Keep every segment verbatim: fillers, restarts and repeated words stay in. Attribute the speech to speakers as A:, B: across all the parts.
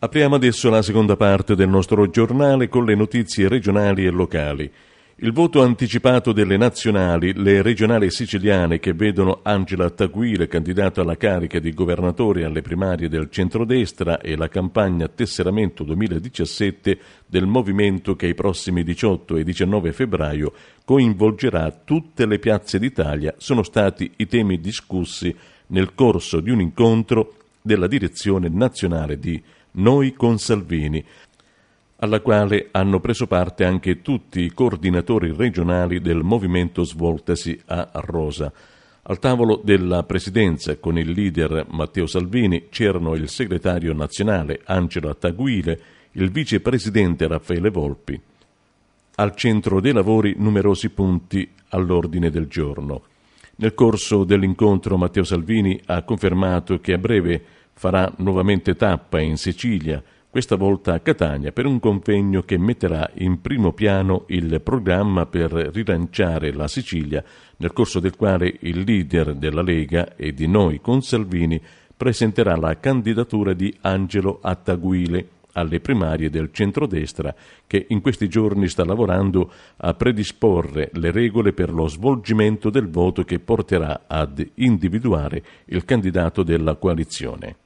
A: Apriamo adesso la seconda parte del nostro giornale con le notizie regionali e locali. Il voto anticipato delle nazionali, le regionali siciliane che vedono Angela Tagguile candidato alla carica di governatore alle primarie del centrodestra e la campagna Tesseramento duemiladiciassette del movimento che i prossimi diciotto e diciannove febbraio coinvolgerà tutte le piazze d'Italia, sono stati i temi discussi nel corso di un incontro della direzione nazionale di Noi con Salvini, alla quale hanno preso parte anche tutti i coordinatori regionali del movimento svoltasi a Rosa. Al tavolo della presidenza con il leader Matteo Salvini c'erano il segretario nazionale Angela Tagguile, il vicepresidente Raffaele Volpi. Al centro dei lavori numerosi punti all'ordine del giorno. Nel corso dell'incontro Matteo Salvini ha confermato che a breve farà nuovamente tappa in Sicilia, questa volta a Catania, per un convegno che metterà in primo piano il programma per rilanciare la Sicilia, nel corso del quale il leader della Lega e di Noi con Salvini presenterà la candidatura di Angelo Tagguile alle primarie del centrodestra, che in questi giorni sta lavorando a predisporre le regole per lo svolgimento del voto che porterà ad individuare il candidato della coalizione.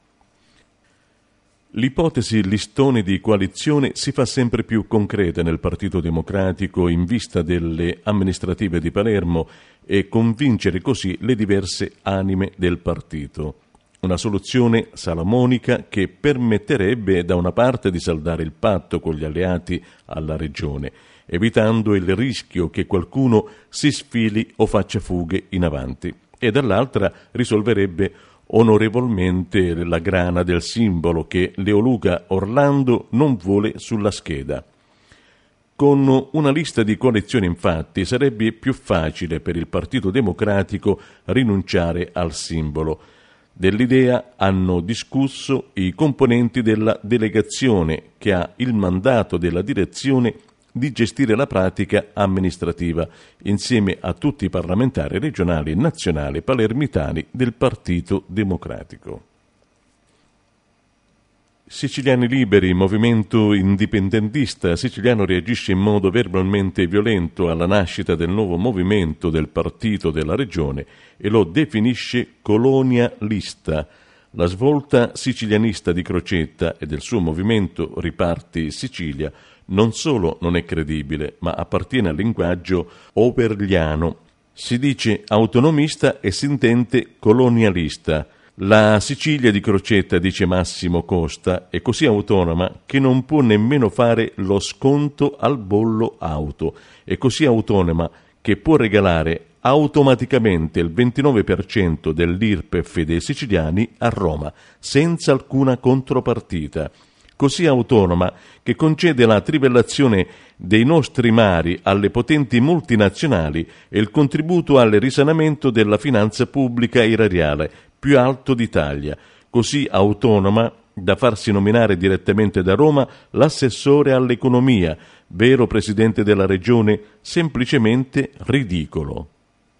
A: L'ipotesi listone di coalizione si fa sempre più concreta nel Partito Democratico in vista delle amministrative di Palermo e convincere così le diverse anime del partito. Una soluzione salomonica che permetterebbe da una parte di saldare il patto con gli alleati alla regione, evitando il rischio che qualcuno si sfili o faccia fughe in avanti, e dall'altra risolverebbe onorevolmente la grana del simbolo che Leoluca Orlando non vuole sulla scheda. Con una lista di coalizioni, infatti, sarebbe più facile per il Partito Democratico rinunciare al simbolo. Dell'idea hanno discusso i componenti della delegazione che ha il mandato della direzione di gestire la pratica amministrativa insieme a tutti i parlamentari regionali e nazionali palermitani del Partito Democratico. Siciliani Liberi, movimento indipendentista siciliano, reagisce in modo verbalmente violento alla nascita del nuovo movimento del partito della regione e lo definisce colonialista. La svolta sicilianista di Crocetta e del suo movimento Riparti Sicilia non solo non è credibile, ma appartiene al linguaggio oberliano. Si dice autonomista e si intende colonialista. La Sicilia di Crocetta, dice Massimo Costa, è così autonoma che non può nemmeno fare lo sconto al bollo auto. È così autonoma che può regalare automaticamente il ventinove per cento dell'I R P E F dei siciliani a Roma, senza alcuna contropartita. Così autonoma che concede la trivellazione dei nostri mari alle potenti multinazionali e il contributo al risanamento della finanza pubblica erariale più alto d'Italia, così autonoma da farsi nominare direttamente da Roma l'assessore all'economia, vero presidente della regione, semplicemente ridicolo.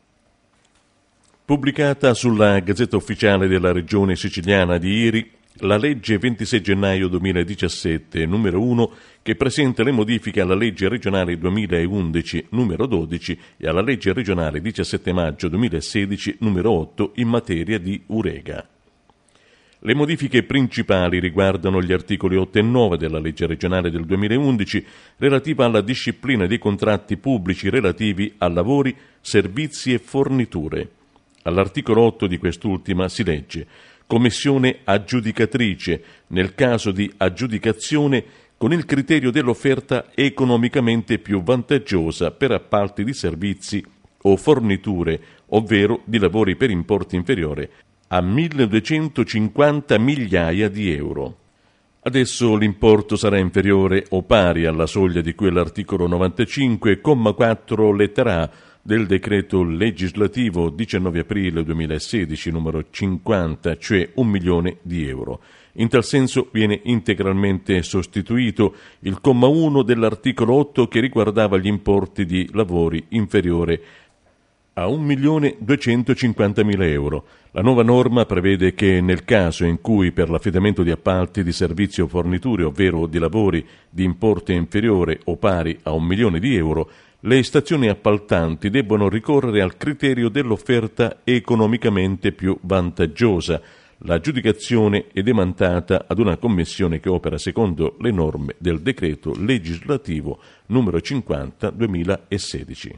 A: Pubblicata sulla Gazzetta Ufficiale della Regione Siciliana di ieri, la legge ventisei gennaio duemiladiciassette, numero uno, che presenta le modifiche alla legge regionale duemilaundici, numero dodici, e alla legge regionale diciassette maggio duemilasedici, numero otto, in materia di Urega. Le modifiche principali riguardano gli articoli otto e nove della legge regionale del duemilaundici, relativa alla disciplina dei contratti pubblici relativi a lavori, servizi e forniture. All'articolo otto di quest'ultima si legge: Commissione aggiudicatrice nel caso di aggiudicazione con il criterio dell'offerta economicamente più vantaggiosa per appalti di servizi o forniture, ovvero di lavori per importo inferiore a milleduecentocinquanta migliaia di euro. Adesso l'importo sarà inferiore o pari alla soglia di cui all'articolo novantacinque, comma quattro, lettera A del decreto legislativo diciannove aprile duemilasedici numero cinquanta, cioè un milione di euro. In tal senso viene integralmente sostituito il comma uno dell'articolo otto che riguardava gli importi di lavori inferiore a un milione duecentocinquantamila euro. La nuova norma prevede che nel caso in cui per l'affidamento di appalti di servizi o forniture, ovvero di lavori di importo inferiore o pari a un milione di euro, le stazioni appaltanti debbono ricorrere al criterio dell'offerta economicamente più vantaggiosa. L'aggiudicazione è demandata ad una commissione che opera secondo le norme del decreto legislativo numero cinquanta duemilasedici.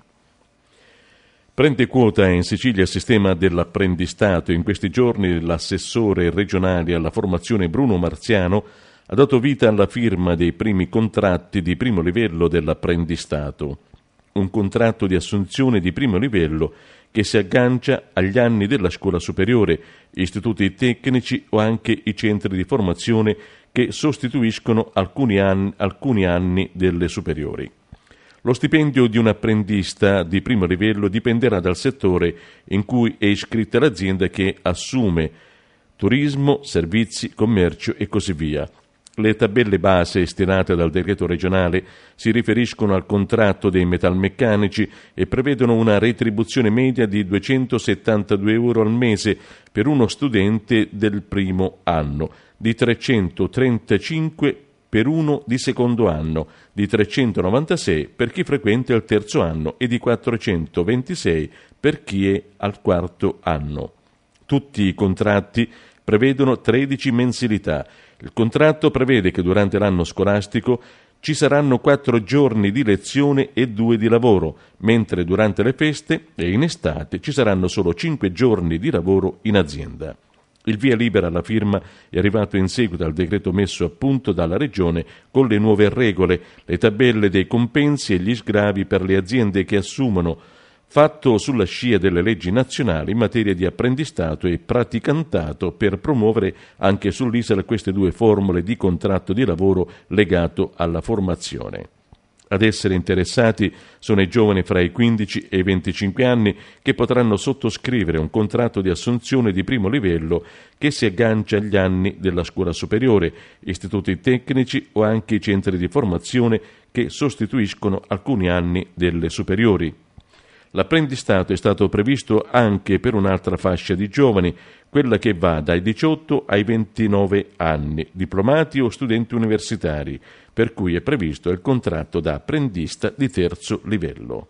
A: Prende quota in Sicilia il sistema dell'apprendistato. In questi giorni l'assessore regionale alla formazione Bruno Marziano ha dato vita alla firma dei primi contratti di primo livello dell'apprendistato. Un contratto di assunzione di primo livello che si aggancia agli anni della scuola superiore, istituti tecnici o anche i centri di formazione che sostituiscono alcuni anni, alcuni anni delle superiori. Lo stipendio di un apprendista di primo livello dipenderà dal settore in cui è iscritta l'azienda che assume: turismo, servizi, commercio e così via. Le tabelle base stilate dal decreto regionale si riferiscono al contratto dei metalmeccanici e prevedono una retribuzione media di duecentosettantadue euro al mese per uno studente del primo anno, di trecentotrentacinque per uno di secondo anno, di trecentonovantasei per chi frequenta il terzo anno e di quattrocentoventisei per chi è al quarto anno. Tutti i contratti prevedono tredici mensilità. Il contratto prevede che durante l'anno scolastico ci saranno quattro giorni di lezione e due di lavoro, mentre durante le feste e in estate ci saranno solo cinque giorni di lavoro in azienda. Il via libera alla firma è arrivato in seguito al decreto messo a punto dalla Regione con le nuove regole, le tabelle dei compensi e gli sgravi per le aziende che assumono, fatto sulla scia delle leggi nazionali in materia di apprendistato e praticantato per promuovere anche sull'isola queste due formule di contratto di lavoro legato alla formazione. Ad essere interessati sono i giovani fra i quindici e i venticinque anni che potranno sottoscrivere un contratto di assunzione di primo livello che si aggancia agli anni della scuola superiore, istituti tecnici o anche i centri di formazione che sostituiscono alcuni anni delle superiori. L'apprendistato è stato previsto anche per un'altra fascia di giovani, quella che va dai diciotto ai ventinove anni, diplomati o studenti universitari, per cui è previsto il contratto da apprendista di terzo livello.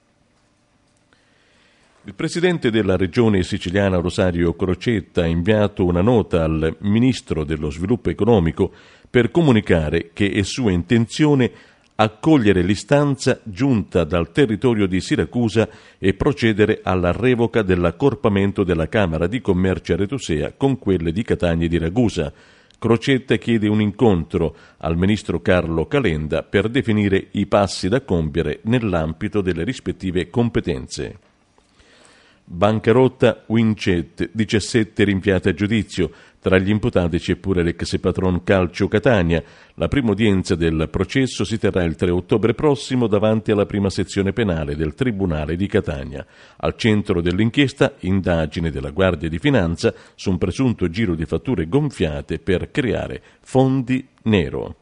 A: Il presidente della regione siciliana Rosario Crocetta ha inviato una nota al ministro dello sviluppo economico per comunicare che è sua intenzione accogliere l'istanza giunta dal territorio di Siracusa e procedere alla revoca dell'accorpamento della Camera di Commercio Aretosea con quelle di Catania e di Ragusa. Crocetta chiede un incontro al ministro Carlo Calenda per definire i passi da compiere nell'ambito delle rispettive competenze. Bancarotta Wincet, diciassette rinviate a giudizio. Tra gli imputati c'è pure l'ex patron Calcio Catania. La prima udienza del processo si terrà il tre ottobre prossimo davanti alla prima sezione penale del Tribunale di Catania. Al centro dell'inchiesta, indagine della Guardia di Finanza su un presunto giro di fatture gonfiate per creare fondi nero.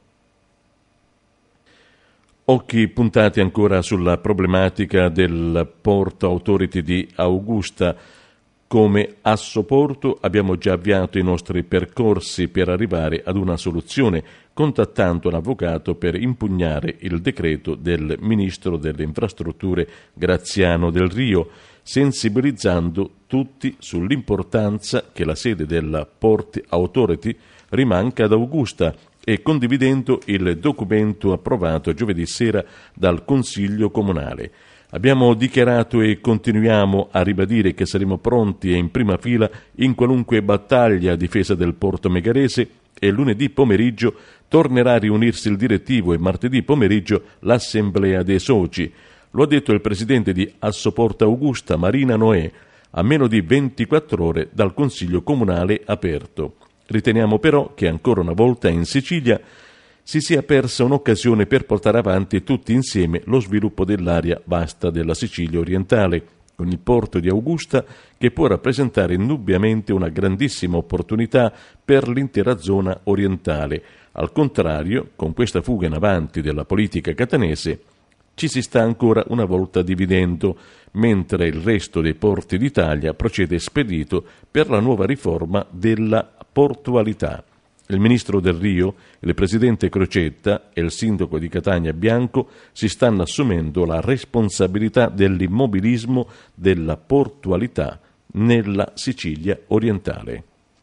A: Occhi puntati ancora sulla problematica del Port Authority di Augusta. Come Assoporto abbiamo già avviato i nostri percorsi per arrivare ad una soluzione, contattando un avvocato per impugnare il decreto del Ministro delle Infrastrutture Graziano Del Rio, sensibilizzando tutti sull'importanza che la sede della Port Authority rimanga ad Augusta e condividendo il documento approvato giovedì sera dal Consiglio Comunale. Abbiamo dichiarato e continuiamo a ribadire che saremo pronti e in prima fila in qualunque battaglia a difesa del porto megarese e lunedì pomeriggio tornerà a riunirsi il direttivo e martedì pomeriggio l'assemblea dei soci. Lo ha detto il presidente di Assoporto Augusta, Marina Noè, a meno di ventiquattro ore dal Consiglio Comunale aperto. Riteniamo però che ancora una volta in Sicilia si sia persa un'occasione per portare avanti tutti insieme lo sviluppo dell'area vasta della Sicilia orientale, con il porto di Augusta che può rappresentare indubbiamente una grandissima opportunità per l'intera zona orientale. Al contrario, con questa fuga in avanti della politica catanese, ci si sta ancora una volta dividendo, mentre il resto dei porti d'Italia procede spedito per la nuova riforma della portualità. Il ministro Del Rio, il presidente Crocetta e il sindaco di Catania Bianco si stanno assumendo la responsabilità dell'immobilismo della portualità nella Sicilia orientale.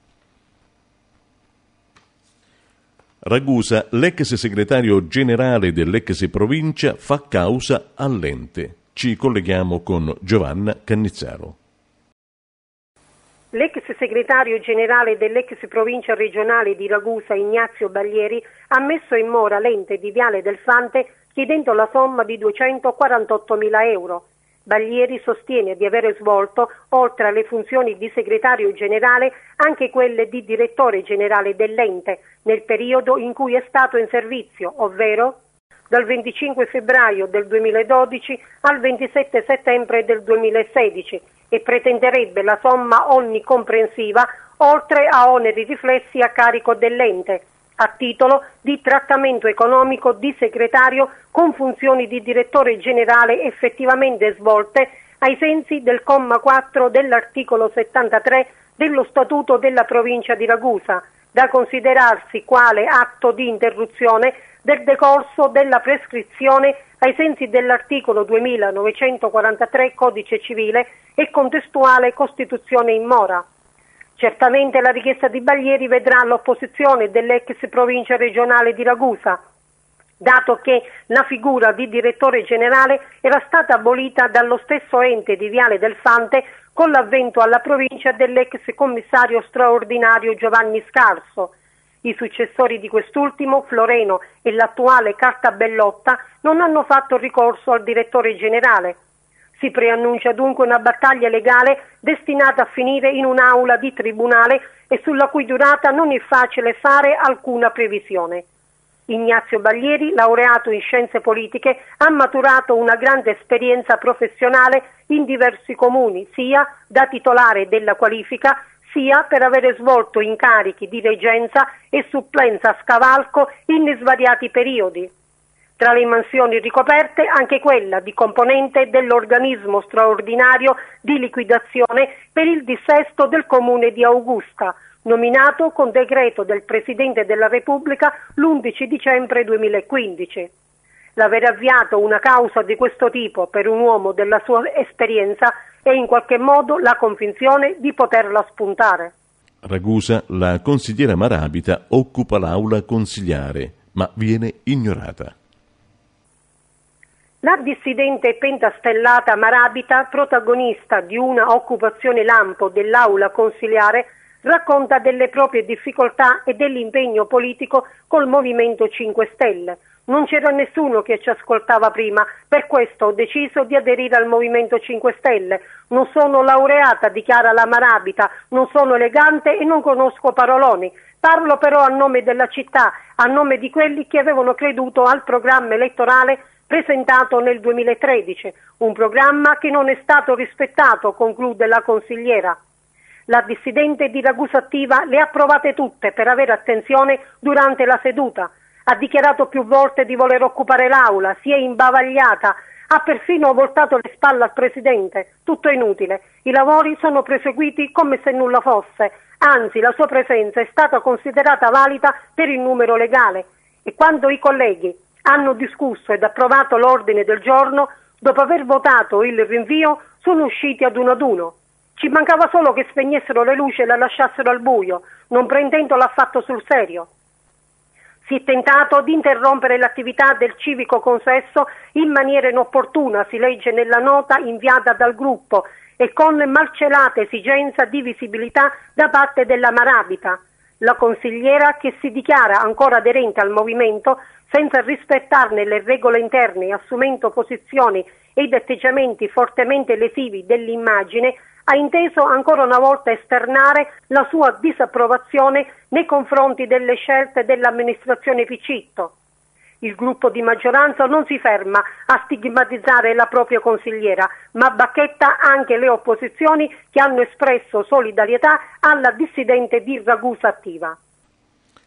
A: Ragusa, l'ex segretario generale dell'ex provincia fa causa all'ente. Ci colleghiamo con Giovanna Cannizzaro.
B: L'ex segretario generale dell'ex provincia regionale di Ragusa, Ignazio Baglieri, ha messo in mora l'ente di Viale del Fante chiedendo la somma di duecentoquarantottomila euro. Baglieri sostiene di avere svolto, oltre alle funzioni di segretario generale, anche quelle di direttore generale dell'ente, nel periodo in cui è stato in servizio, ovvero dal venticinque febbraio del duemiladodici al ventisette settembre del duemilasedici, e pretenderebbe la somma onnicomprensiva, oltre a oneri riflessi a carico dell'ente, a titolo di trattamento economico di segretario con funzioni di direttore generale effettivamente svolte ai sensi del comma quattro dell'articolo settantatré dello Statuto della provincia di Ragusa, da considerarsi quale atto di interruzione del decorso della prescrizione ai sensi dell'articolo duemilanovecentoquarantatré Codice Civile e contestuale Costituzione in mora. Certamente la richiesta di Baglieri vedrà l'opposizione dell'ex provincia regionale di Ragusa, dato che la figura di direttore generale era stata abolita dallo stesso ente di Viale del Fante con l'avvento alla provincia dell'ex commissario straordinario Giovanni Scarso. I successori di quest'ultimo, Floreno e l'attuale Cartabellotta, non hanno fatto ricorso al direttore generale. Si preannuncia dunque una battaglia legale destinata a finire in un'aula di tribunale e sulla cui durata non è facile fare alcuna previsione. Ignazio Baglieri, laureato in scienze politiche, ha maturato una grande esperienza professionale in diversi comuni, sia da titolare della qualifica, sia per avere svolto incarichi di reggenza e supplenza a scavalco in svariati periodi. Tra le mansioni ricoperte anche quella di componente dell'organismo straordinario di liquidazione per il dissesto del comune di Augusta, nominato con decreto del Presidente della Repubblica l'undici dicembre duemilaquindici. L'aver avviato una causa di questo tipo per un uomo della sua esperienza è in qualche modo la convinzione di poterla spuntare.
A: Ragusa, la consigliera Marabita occupa l'aula consigliare, ma viene ignorata.
B: La dissidente pentastellata Marabita, protagonista di una occupazione lampo dell'aula consiliare, racconta delle proprie difficoltà e dell'impegno politico col Movimento cinque Stelle. Non c'era nessuno che ci ascoltava prima, per questo ho deciso di aderire al Movimento cinque Stelle. Non sono laureata, dichiara la Marabita, non sono elegante e non conosco paroloni. Parlo però a nome della città, a nome di quelli che avevano creduto al programma elettorale presentato nel duemilatredici, un programma che non è stato rispettato, conclude la consigliera. La dissidente di Ragusa Attiva le ha provate tutte per avere attenzione durante la seduta. Ha dichiarato più volte di voler occupare l'aula, si è imbavagliata, ha perfino voltato le spalle al presidente. Tutto inutile. I lavori sono proseguiti come se nulla fosse. Anzi, la sua presenza è stata considerata valida per il numero legale. E quando i colleghi hanno discusso ed approvato l'ordine del giorno, dopo aver votato il rinvio, sono usciti ad uno ad uno. Ci mancava solo che spegnessero le luci e la lasciassero al buio. Non prendendolo affatto sul serio. Si è tentato di interrompere l'attività del civico consesso in maniera inopportuna, si legge nella nota inviata dal gruppo, e con malcelata esigenza di visibilità da parte della Marabita. La consigliera, che si dichiara ancora aderente al movimento, senza rispettarne le regole interne, assumendo posizioni ed atteggiamenti fortemente lesivi dell'immagine, ha inteso ancora una volta esternare la sua disapprovazione nei confronti delle scelte dell'amministrazione Picitto. Il gruppo di maggioranza non si ferma a stigmatizzare la propria consigliera, ma bacchetta anche le opposizioni che hanno espresso solidarietà alla dissidente di Ragusa Attiva.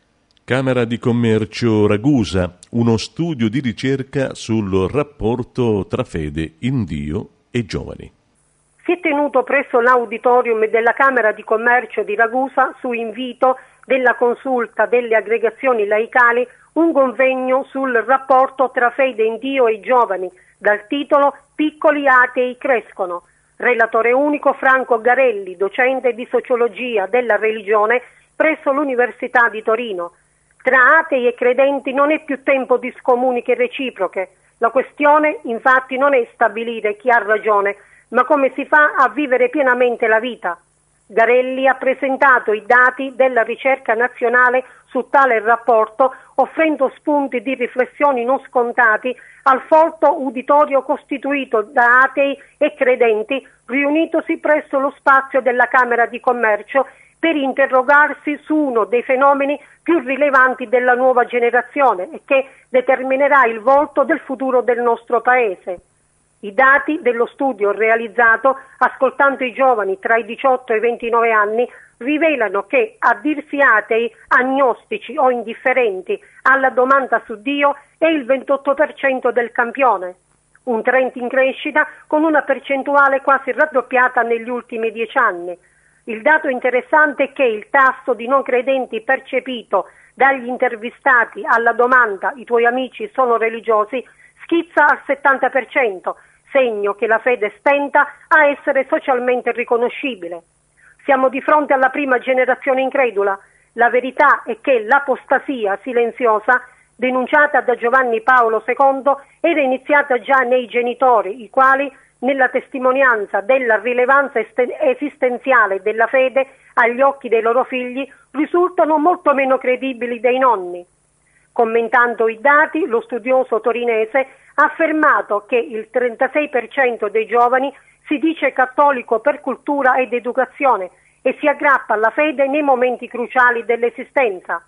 A: Camera di Commercio Ragusa, uno studio di ricerca sul rapporto tra fede in Dio e giovani.
B: Si è tenuto presso l'auditorium della Camera di Commercio di Ragusa, su invito della Consulta delle Aggregazioni Laicali, un convegno sul rapporto tra fede in Dio e giovani, dal titolo Piccoli atei crescono. Relatore unico Franco Garelli, docente di sociologia della religione presso l'Università di Torino. Tra atei e credenti non è più tempo di scomuniche reciproche. La questione, infatti, non è stabilire chi ha ragione, ma come si fa a vivere pienamente la vita. Garelli ha presentato i dati della ricerca nazionale su tale rapporto, offrendo spunti di riflessioni non scontati al folto uditorio costituito da atei e credenti riunitosi presso lo spazio della Camera di Commercio per interrogarsi su uno dei fenomeni più rilevanti della nuova generazione e che determinerà il volto del futuro del nostro Paese. I dati dello studio realizzato ascoltando i giovani tra i diciotto e i ventinove anni rivelano che a dirsi atei, agnostici o indifferenti alla domanda su Dio è il ventotto per cento del campione, un trend in crescita con una percentuale quasi raddoppiata negli ultimi dieci anni. Il dato interessante è che il tasso di non credenti percepito dagli intervistati alla domanda "i tuoi amici sono religiosi" schizza al settanta per cento, segno che la fede stenta a essere socialmente riconoscibile. Siamo di fronte alla prima generazione incredula. La verità è che l'apostasia silenziosa, denunciata da Giovanni Paolo secondo, era iniziata già nei genitori, i quali, nella testimonianza della rilevanza esistenziale della fede agli occhi dei loro figli, risultano molto meno credibili dei nonni. Commentando i dati, lo studioso torinese ha affermato che il trentasei per cento dei giovani si dice cattolico per cultura ed educazione e si aggrappa alla fede nei momenti cruciali dell'esistenza.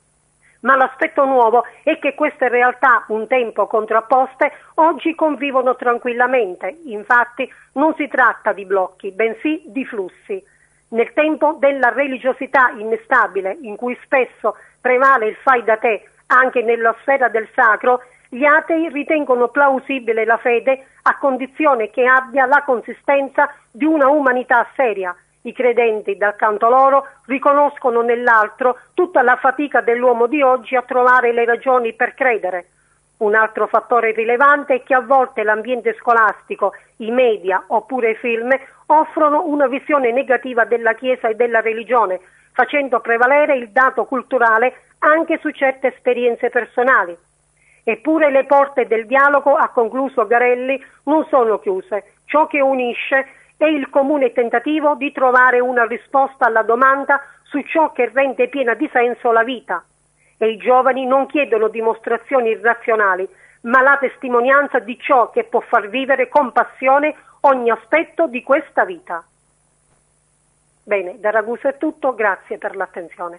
B: Ma l'aspetto nuovo è che queste realtà, un tempo contrapposte, oggi convivono tranquillamente. Infatti non si tratta di blocchi, bensì di flussi. Nel tempo della religiosità instabile, in cui spesso prevale il fai da te anche nella sfera del sacro, gli atei ritengono plausibile la fede a condizione che abbia la consistenza di una umanità seria. I credenti, dal canto loro, riconoscono nell'altro tutta la fatica dell'uomo di oggi a trovare le ragioni per credere. Un altro fattore rilevante è che a volte l'ambiente scolastico, i media oppure i film offrono una visione negativa della Chiesa e della religione, facendo prevalere il dato culturale anche su certe esperienze personali. Eppure le porte del dialogo, ha concluso Garelli, non sono chiuse. Ciò che unisce è il comune tentativo di trovare una risposta alla domanda su ciò che rende piena di senso la vita. E i giovani non chiedono dimostrazioni irrazionali, ma la testimonianza di ciò che può far vivere con passione ogni aspetto di questa vita. Bene, da Ragusa è tutto, grazie per l'attenzione.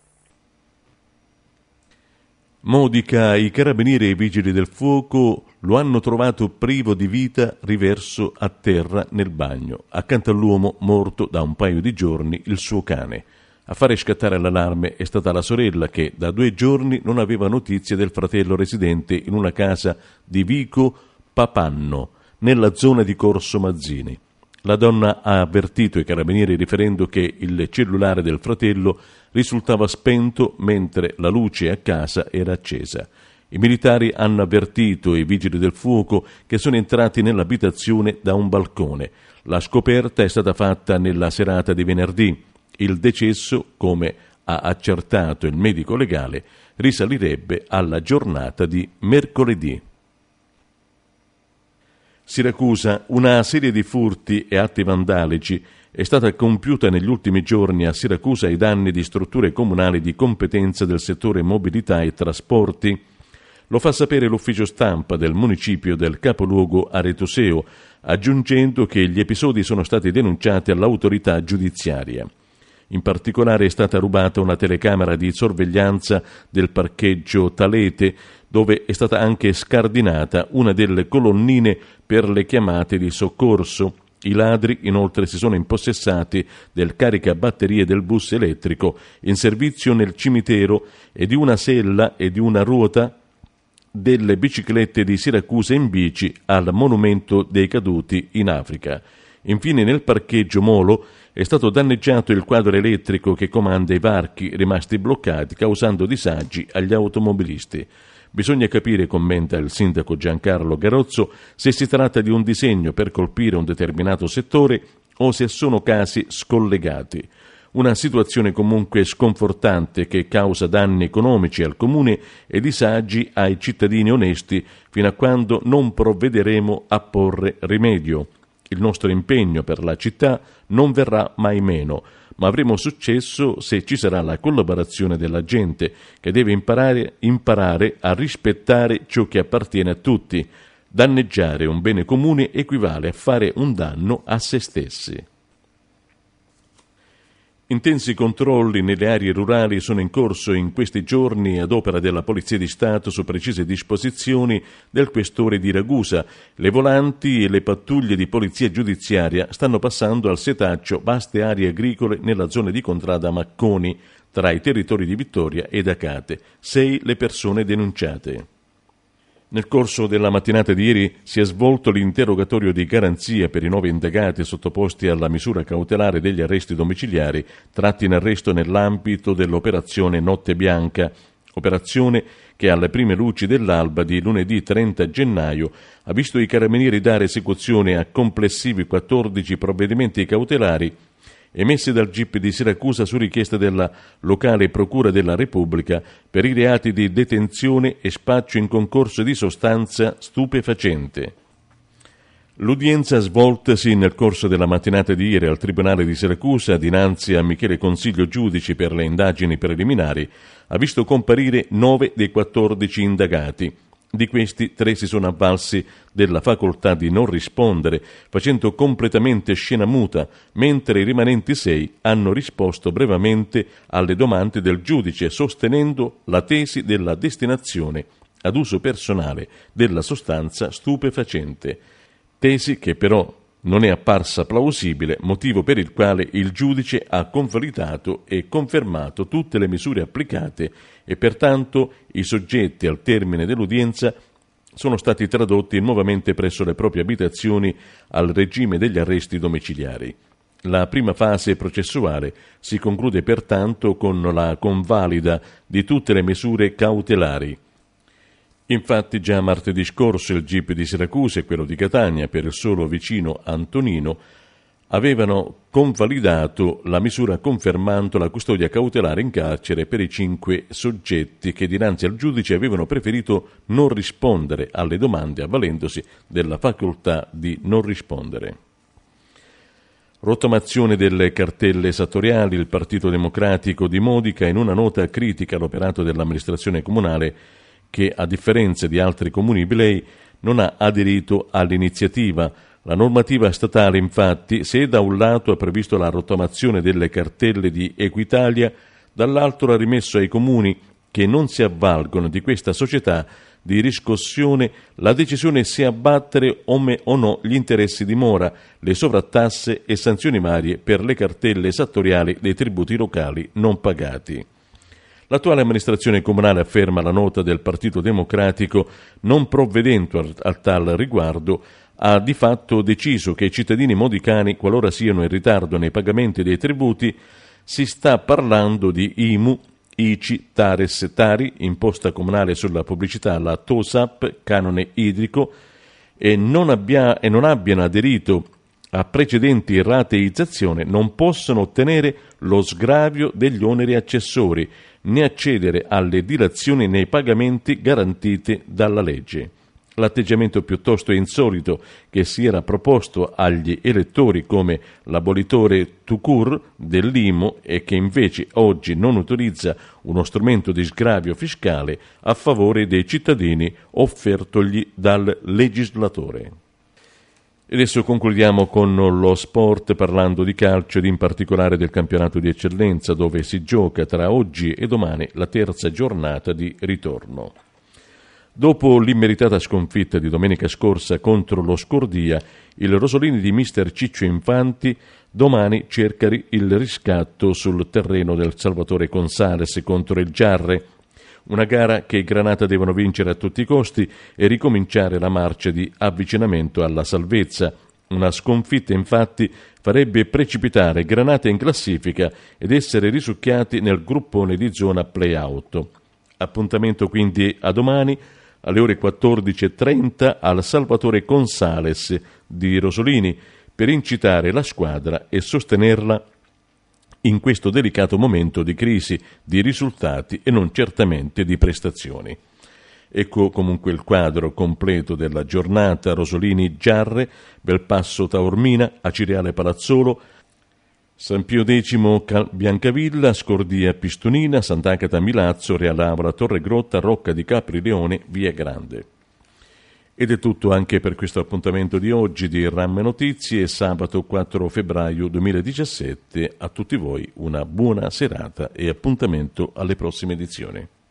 A: Modica, i carabinieri e i vigili del fuoco lo hanno trovato privo di vita, riverso a terra nel bagno. Accanto all'uomo, morto da un paio di giorni, il suo cane. A fare scattare l'allarme è stata la sorella che da due giorni non aveva notizie del fratello residente in una casa di Vico Papanno, nella zona di Corso Mazzini. La donna ha avvertito i carabinieri riferendo che il cellulare del fratello risultava spento mentre la luce a casa era accesa. I militari hanno avvertito i vigili del fuoco che sono entrati nell'abitazione da un balcone. La scoperta è stata fatta nella serata di venerdì. Il decesso, come ha accertato il medico legale, risalirebbe alla giornata di mercoledì. Siracusa, una serie di furti e atti vandalici è stata compiuta negli ultimi giorni a Siracusa ai danni di strutture comunali di competenza del settore mobilità e trasporti. Lo fa sapere l'ufficio stampa del municipio del capoluogo aretoseo, aggiungendo che gli episodi sono stati denunciati all'autorità giudiziaria. In particolare è stata rubata una telecamera di sorveglianza del parcheggio Talete, dove è stata anche scardinata una delle colonnine per le chiamate di soccorso. I ladri inoltre si sono impossessati del caricabatterie del bus elettrico in servizio nel cimitero e di una sella e di una ruota delle biciclette di Siracusa in bici al monumento dei caduti in Africa. Infine nel parcheggio Molo è stato danneggiato il quadro elettrico che comanda i varchi rimasti bloccati, causando disagi agli automobilisti. Bisogna capire, commenta il sindaco Giancarlo Garozzo, se si tratta di un disegno per colpire un determinato settore o se sono casi scollegati. Una situazione comunque sconfortante che causa danni economici al comune e disagi ai cittadini onesti fino a quando non provvederemo a porre rimedio. Il nostro impegno per la città non verrà mai meno, ma avremo successo se ci sarà la collaborazione della gente, che deve imparare, imparare a rispettare ciò che appartiene a tutti. Danneggiare un bene comune equivale a fare un danno a se stessi. Intensi controlli nelle aree rurali sono in corso in questi giorni ad opera della Polizia di Stato su precise disposizioni del questore di Ragusa. Le volanti e le pattuglie di polizia giudiziaria stanno passando al setaccio vaste aree agricole nella zona di Contrada Macconi, tra i territori di Vittoria ed Acate. Sei le persone denunciate. Nel corso della mattinata di ieri si è svolto l'interrogatorio di garanzia per i nuovi indagati sottoposti alla misura cautelare degli arresti domiciliari tratti in arresto nell'ambito dell'operazione Notte Bianca, operazione che alle prime luci dell'alba di lunedì trenta gennaio ha visto i carabinieri dare esecuzione a complessivi quattordici provvedimenti cautelari emessi dal G I P di Siracusa su richiesta della locale Procura della Repubblica per i reati di detenzione e spaccio in concorso di sostanza stupefacente. L'udienza svoltasi nel corso della mattinata di ieri al Tribunale di Siracusa dinanzi a Michele Consiglio, giudice per le indagini preliminari, ha visto comparire nove dei quattordici indagati. Di questi, tre si sono avvalsi della facoltà di non rispondere, facendo completamente scena muta, mentre i rimanenti sei hanno risposto brevemente alle domande del giudice, sostenendo la tesi della destinazione ad uso personale della sostanza stupefacente. Tesi che però non è apparsa plausibile, motivo per il quale il giudice ha convalidato e confermato tutte le misure applicate e pertanto i soggetti al termine dell'udienza sono stati tradotti nuovamente presso le proprie abitazioni al regime degli arresti domiciliari. La prima fase processuale si conclude pertanto con la convalida di tutte le misure cautelari. Infatti già martedì scorso il G I P di Siracusa e quello di Catania, per il solo vicino Antonino, avevano convalidato la misura confermando la custodia cautelare in carcere per i cinque soggetti che dinanzi al giudice avevano preferito non rispondere alle domande avvalendosi della facoltà di non rispondere. Rottamazione delle cartelle esattoriali. Il Partito Democratico di Modica, in una nota critica all'operato dell'amministrazione comunale, che, a differenza di altri comuni iblei, non ha aderito all'iniziativa. La normativa statale, infatti, se da un lato ha previsto la rottamazione delle cartelle di Equitalia, dall'altro ha rimesso ai comuni che non si avvalgono di questa società di riscossione la decisione se abbattere o, me, o no gli interessi di mora, le sovrattasse e sanzioni varie per le cartelle esattoriali dei tributi locali non pagati. L'attuale amministrazione comunale, afferma la nota del Partito Democratico, non provvedendo al, al tal riguardo, ha di fatto deciso che i cittadini modicani, qualora siano in ritardo nei pagamenti dei tributi, si sta parlando di I M U, I C I, Tares, Tari, imposta comunale sulla pubblicità, la TOSAP, canone idrico, e non, abbia, e non abbiano aderito a precedenti rateizzazione, non possono ottenere lo sgravio degli oneri accessori, né accedere alle dilazioni nei pagamenti garantite dalla legge. L'atteggiamento piuttosto insolito che si era proposto agli elettori come l'abolitore tout court dell'I M U e che invece oggi non utilizza uno strumento di sgravio fiscale a favore dei cittadini offertogli dal legislatore. E adesso concludiamo con lo sport parlando di calcio ed in particolare del campionato di eccellenza, dove si gioca tra oggi e domani la terza giornata di ritorno. Dopo l'immeritata sconfitta di domenica scorsa contro lo Scordia, il Rosolini di mister Ciccio Infanti domani cerca il riscatto sul terreno del Salvatore Consales contro il Giarre, una gara che i Granata devono vincere a tutti i costi e ricominciare la marcia di avvicinamento alla salvezza. Una sconfitta infatti farebbe precipitare Granata in classifica ed essere risucchiati nel gruppone di zona play-out. Appuntamento quindi a domani alle ore quattordici e trenta al Salvatore Consales di Rosolini per incitare la squadra e sostenerla in questo delicato momento di crisi di risultati e non certamente di prestazioni. Ecco comunque il quadro completo della giornata. Rosolini-Giarre, Belpasso Taormina, Acireale Palazzolo, San Pio X Biancavilla, Scordia Pistonina, Sant'Agata Milazzo, Realavola Torregrotta, Rocca di Capri Leone, Via Grande. Ed è tutto anche per questo appuntamento di oggi di RAM Notizie, sabato quattro febbraio duemiladiciassette. A tutti voi una buona serata e appuntamento alle prossime edizioni.